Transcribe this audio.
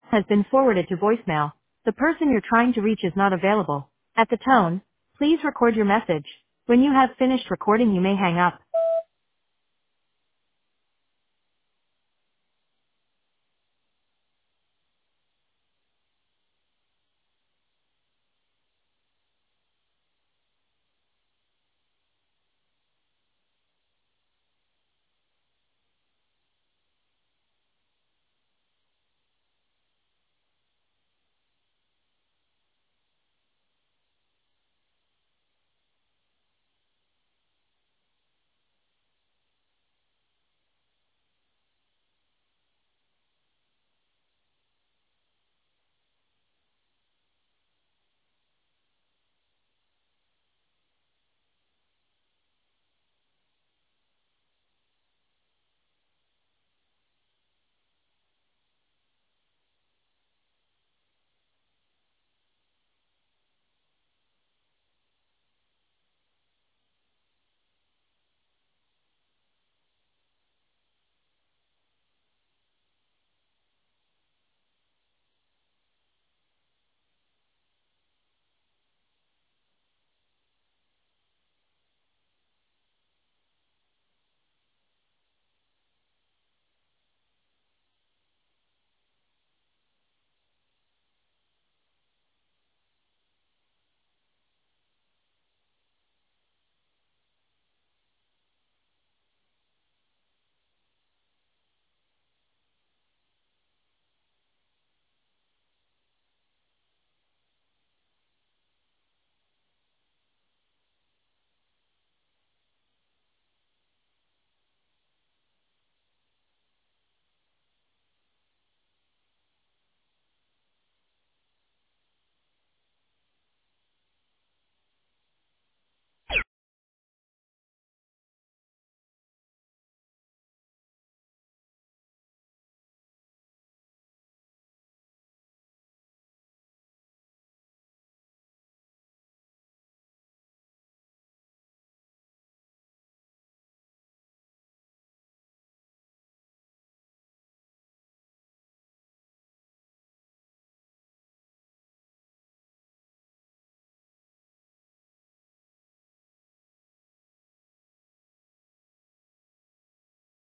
has been forwarded to voicemail. The person you're trying to reach is not available. At the tone, please record your message. When you have finished recording, you may hang up.